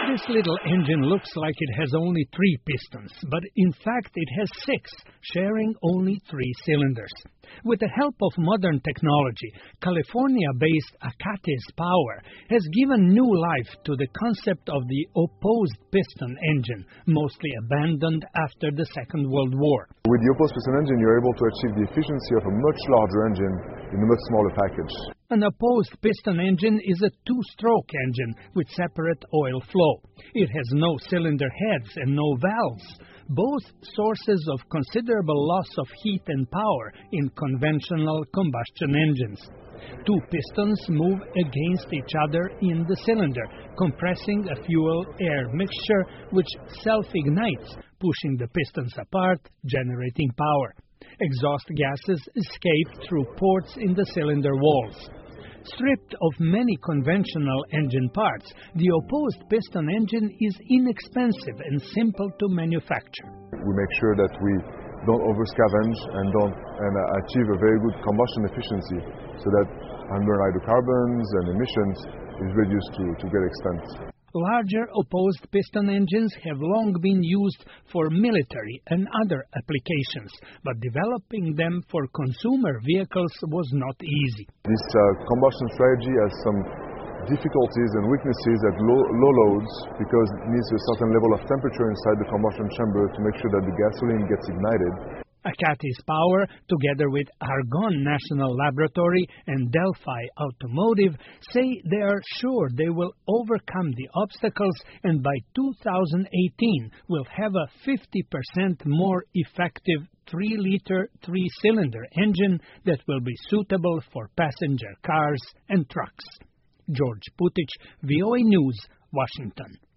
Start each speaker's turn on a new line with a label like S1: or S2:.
S1: This little engine looks like it has only 3 pistons, but in fact it has 6, sharing only 3 cylinders. With the help of modern technology, California-based Achates Power has given new life to the concept of the opposed piston engine, mostly abandoned after the Second World War.
S2: With the opposed piston engine, you're able to achieve the efficiency of a much larger engine in a much smaller package.
S1: An opposed piston engine is a 2-stroke engine with separate oil flow. It has no cylinder heads and no valves, both sources of considerable loss of heat and power in conventional combustion engines. 2 pistons move against each other in the cylinder, compressing a fuel-air mixture which self-ignites, pushing the pistons apart, generating power. Exhaust gases escape through ports in the cylinder walls. Stripped of many conventional engine parts, the opposed piston engine is inexpensive and simple to manufacture.
S2: We make sure that we don't over-scavenge and achieve a very good combustion efficiency so that unburned hydrocarbons and emissions is reduced to great extent.
S1: Larger opposed piston engines have long been used for military and other applications, but developing them for consumer vehicles was not easy.
S2: This combustion strategy has some difficulties and weaknesses at low loads because it needs a certain level of temperature inside the combustion chamber to make sure that the gasoline gets ignited.
S1: Achates Power, together with Argonne National Laboratory and Delphi Automotive, say they are sure they will overcome the obstacles and by 2018 will have a 50% more effective 3-liter 3-cylinder engine that will be suitable for passenger cars and trucks. George Putich, VOA News, Washington.